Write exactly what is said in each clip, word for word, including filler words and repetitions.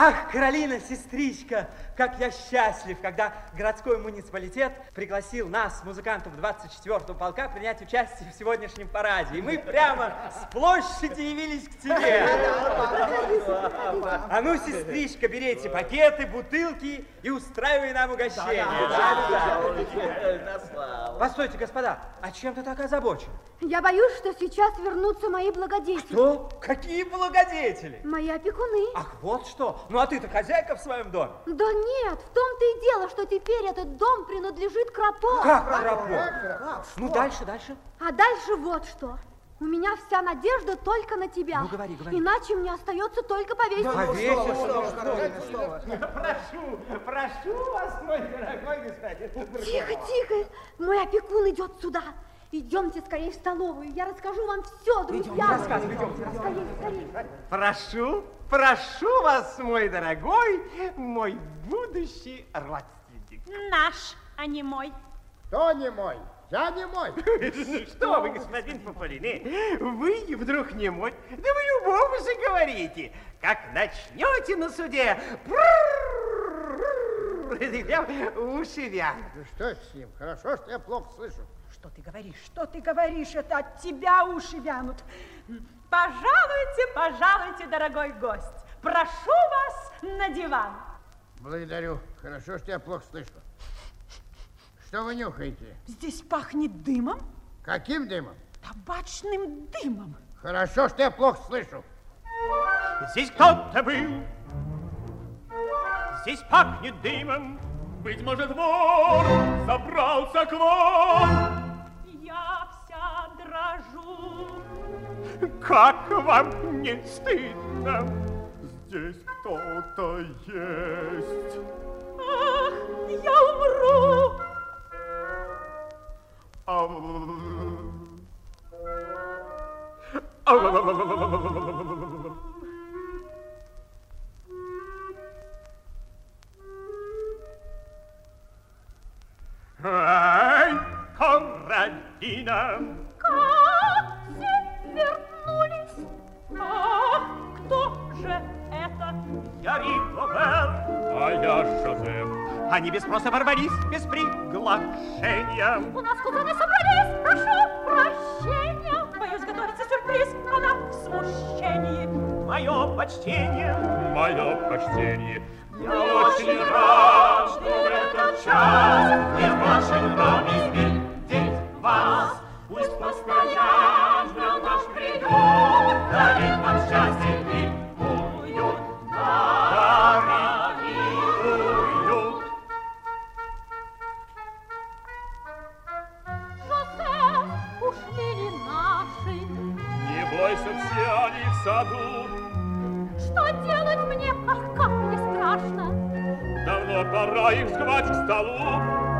Ах, Каролина, сестричка, как я счастлив, когда городской муниципалитет пригласил нас, музыкантов двадцать четвёртого полка, принять участие в сегодняшнем параде. И мы прямо с площади явились к тебе. А ну, сестричка, берите пакеты, бутылки и устраивай нам угощение. Постойте, господа, а чем ты так озабочен? Я боюсь, что сейчас вернутся мои благодетели. Кто? Какие благодетели? Мои опекуны. Ах, вот что. Ну, а ты-то хозяйка в своем доме? Да нет, в том-то и дело, что теперь этот дом принадлежит Крапо. Как Крапо? Ну, дальше, дальше. А дальше вот что. У меня вся надежда только на тебя. Ну, говори, говори. Иначе мне остается только повесить. Да, повесить. Ну, что, что, что, что? Прошу, прошу вас, мой дорогой господин. Тихо, тихо. Мой опекун идет сюда. Идемте скорее в столовую. Я расскажу вам все, друзья. Идем, рассказывай, идемте. Скорее, скорее. Прошу, прошу вас, мой дорогой, мой будущий родственник. Наш, а не мой. Кто не мой? Я не мой. Ну что вы, господин Паполини, вы вдруг не мой? Да вы любому же говорите. Как начнете на суде, прям уши вянут. Ну что с ним? Хорошо, что я плохо слышу. Что ты говоришь? Что ты говоришь? Это от тебя уши вянут. Пожалуйте, пожалуйте, дорогой гость. Прошу вас на диван. Благодарю. Хорошо, что я плохо слышу. Что вы нюхаете? Здесь пахнет дымом. Каким дымом? Табачным дымом. Хорошо, что я плохо слышу. Здесь кто-то был, здесь пахнет дымом. Быть может, вор забрался к вам. Я вся дрожу. Как вам не стыдно? Здесь кто-то есть. Ах, я умру. А... Ай, Конрадина! Как все вернулись? Ах, кто же это? Я Ригобер, а я Жозеф. Они без спроса ворвались, без приглашения. У нас кузены собрались, прошу прощения. Боюсь, готовится сюрприз, она в смущении. Мое почтение, мое почтение. Я очень рад, что в этот час не в вашем доме видеть вас. пусть постоянно ждет наш приют, дарит вам счастье и уют, дарит и уют. Жозеф, ушли ли наши? Не бойся, все они в саду. Что делать мне? Ах, как мне страшно! Давно пора их звать к столу.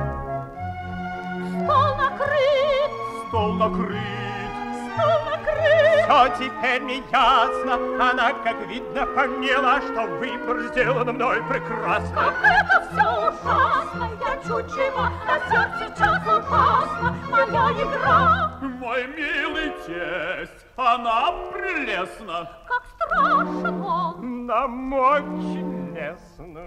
Стол накрыт! Стол накрыт. Стол накрыт! Все теперь мне ясно. Она, как видно, поняла, что выбор сделан мной прекрасно. Как это все ужасно! Я чуть жива, а сердце сейчас опасно. Моя игра! Мой милый тесть, она прелестна. Как страшен он! Нам очень лестно.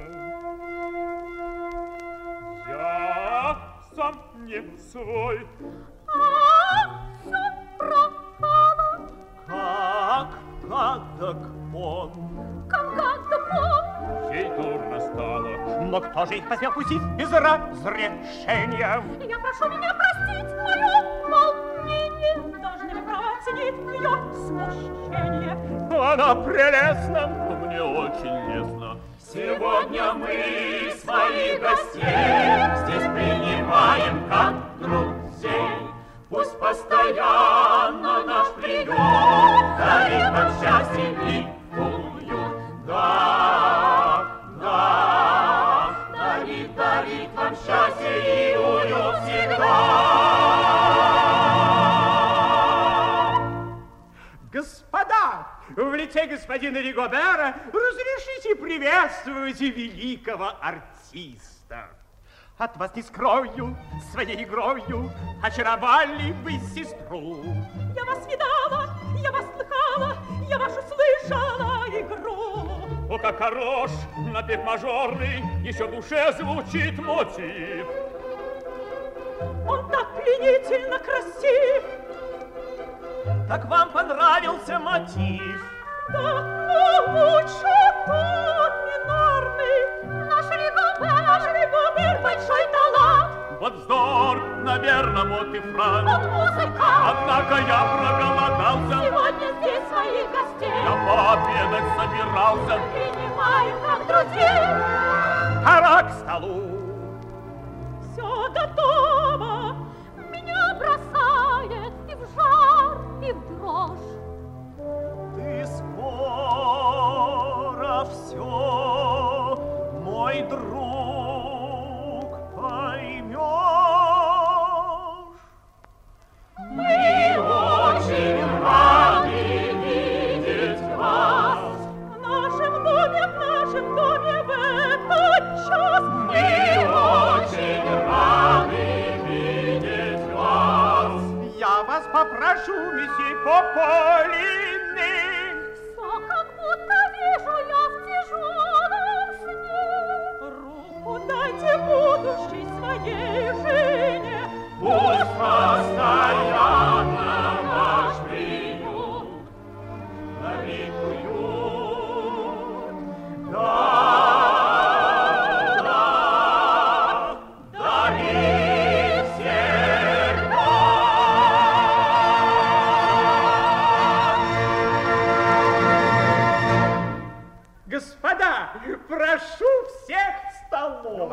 Я сам не свой. А, все пропало! Как гадок он. Как гадок он! Ей дурно стало, но кто же их посмел пустить без разрешения? Я прошу меня простить мое волнение. Должны вы право оценить ее смущение. Она прелестна, мне очень лестно. Сегодня мы своих гостей здесь принимаем как друзей. Пусть постоянно наш приют дарит нам счастье и уют. Да, да, дарит, дарит вам счастье и уют всегда. Господа, в лице господина Ригобера разрешите приветствовать великого артиста. От вас не скрою, своей игрою очаровали вы сестру. Я вас видала, я вас слыхала, я вашу слышала игру. О, как хорош напев мажорный, еще в душе звучит мотив. Он так пленительно красив. Так вам понравился мотив? Да, но лучше тот минорный. Наш Ригобер, наш Ригобер, большой талант. Вот вздор, наверное, вот и франк. Он музыкант. Однако я проголодался. Сегодня здесь своих гостей Я пообедать собирался. принимаем как друзей. Пора к столу. Все готово. Меня бросает и в жар, и в дрожь. Ты скоро все, мой друг, поймешь. Мы очень рады видеть вас в нашем доме, в нашем доме в этот час. Мы очень рады видеть вас. Я вас попрошу, месье Пополини. Все как будто вижу я в тяжелом сне. Руку дайте будущей своей жене. Пусть постоянно ваш приют навекуют. Да, да, да и всегда. Господа, прошу всех к столу.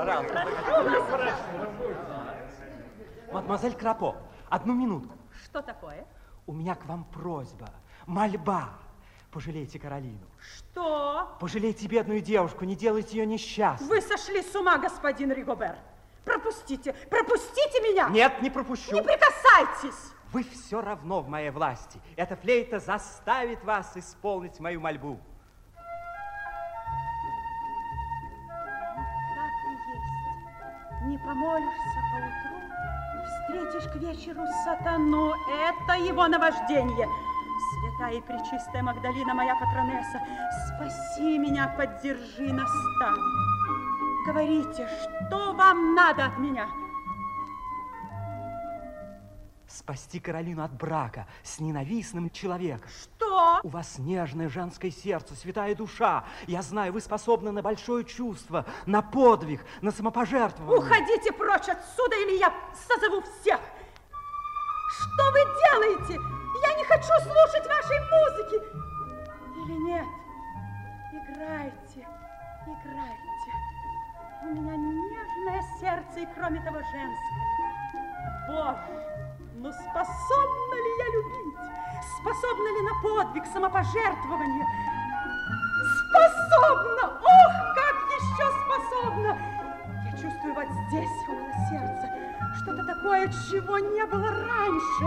Мадемуазель Крапо, одну минутку. Что такое? У меня к вам просьба, мольба. Пожалейте Каролину. Что? Пожалейте бедную девушку, не делайте ее несчастной. Вы сошли с ума, господин Ригобер. Пропустите, пропустите меня. Нет, не пропущу. Не прикасайтесь. Вы все равно в моей власти. Эта флейта заставит вас исполнить мою мольбу. Так и есть. Не помолишься поутру, встретишь к вечеру сатану. Это его наваждение. Святая и пречистая Магдалина, моя патронесса, спаси меня, поддержи, наставь. Говорите, что вам надо от меня? Спасти Каролину от брака с ненавистным человеком. Что? У вас нежное женское сердце, святая душа. Я знаю, вы способны на большое чувство, на подвиг, на самопожертвование. Уходите прочь отсюда, или я созову всех. Что вы делаете? Я не хочу слушать вашей музыки. Или нет? Играйте, играйте. У меня нежное сердце и, кроме того, женское. Боже, ну способна ли я любить? Способна ли на подвиг, самопожертвование? Способна! Ох, как еще способна! Я чувствую вот здесь, около сердца, что-то такое, чего не было раньше.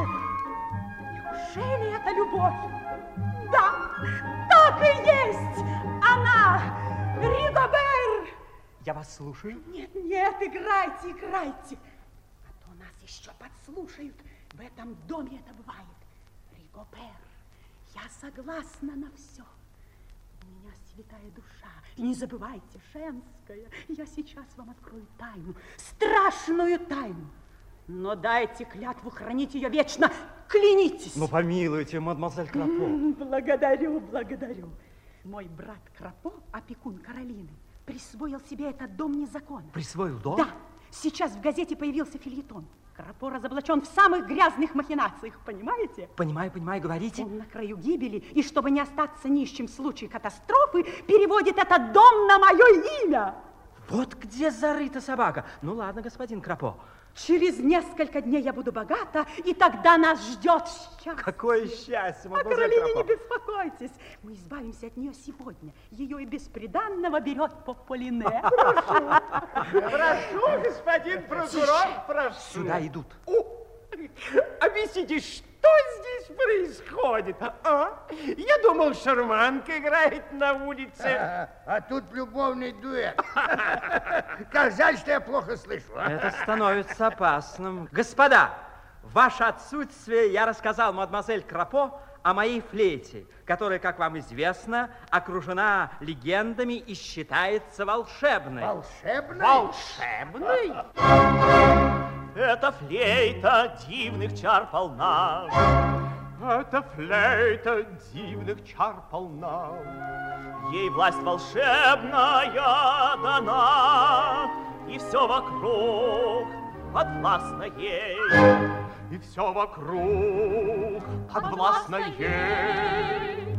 Неужели это любовь? Да, так и есть! Она! Ригобер! Я вас слушаю. Нет, нет, играйте, играйте. А то нас еще подслушают. В этом доме это бывает. Ригобер, я согласна на все. У меня святая душа. И не забывайте, женская. Я сейчас вам открою тайну, страшную тайну. Но дайте клятву хранить ее вечно. Клянитесь. Ну, помилуйте, мадемуазель Крапо. Благодарю, благодарю. Мой брат Крапо, опекун Каролины, присвоил себе этот дом незаконно. Присвоил дом? Да. Сейчас в газете появился фельетон. Крапо разоблачен в самых грязных махинациях, понимаете? Понимаю, понимаю, говорите. Он на краю гибели, и чтобы не остаться нищим в случае катастрофы, переводит этот дом на мое имя. Вот где зарыта собака. Ну ладно, господин Крапо. Через несколько дней я буду богата, и тогда нас ждет счастье. Какое счастье, О мадемуазель Каролине Крапо. не беспокойтесь. Мы избавимся от нее сегодня. Ее и бесприданного берет Пополине. Прошу, господин прокурор, прошу. Сюда идут. Объясните, что здесь происходит? А? Я думал, шарманка играет на улице. А, а тут любовный дуэт. Как жаль, что я плохо слышу. а? Это становится опасным. Господа, в ваше отсутствие я рассказал мадемуазель Крапо о моей флейте, которая, как вам известно, окружена легендами и считается волшебной. Волшебной? Волшебной? Эта флейта дивных чар полна. Эта флейта дивных чар полна. Ей власть волшебная дана, и все вокруг подвластно ей. И все вокруг подвластно ей.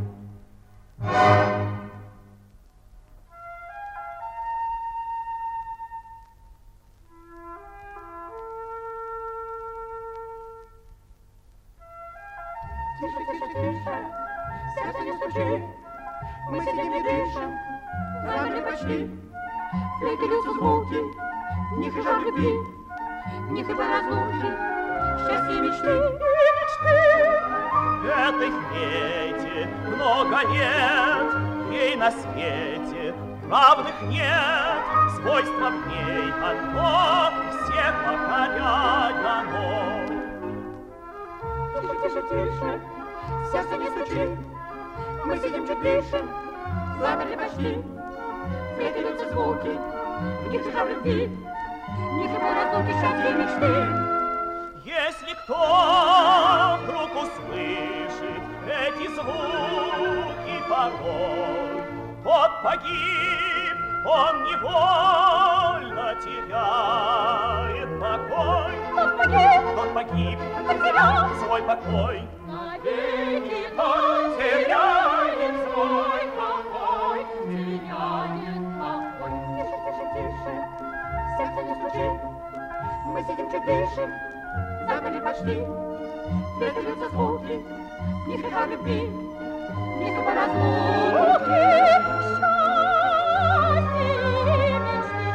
Тише, тише, тише, сердце не стучи, мы сидим и дышим, замерли почти. Флейты льются звуки, в них и жар любви, в них и по разлуки, счастье и мечты, и мечты. Этой флейте много лет, ей на свете равных нет. Свойство в ней одно, всех покорять дано. Тише, тише, тише, сердце не стучи, мы сидим чуть дышим, замерли почти. Флейты льются звуки, в них и жар любви, в них и по разлуки, счастье и мечты. Если кто вдруг услышит эти звуки порой, тот погиб, он невольно теряет покой. Тот погиб, Тот погиб, потерял свой покой. навеки, тот теряет свой покой, теряет покой. Тише, тише, тише, сердце не стучи, мы сидим чуть дышим, замерли почти. Флейты льются звуки, в них и жар любви, в них и по разлуке. Счастье и мечты,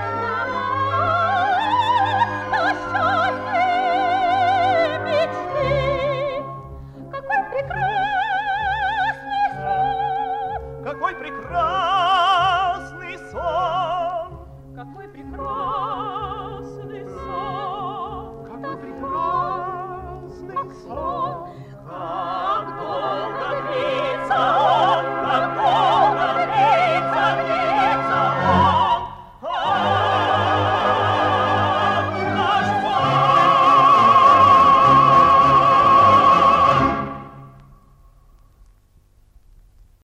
а счастье и мечты. Какой прекрасный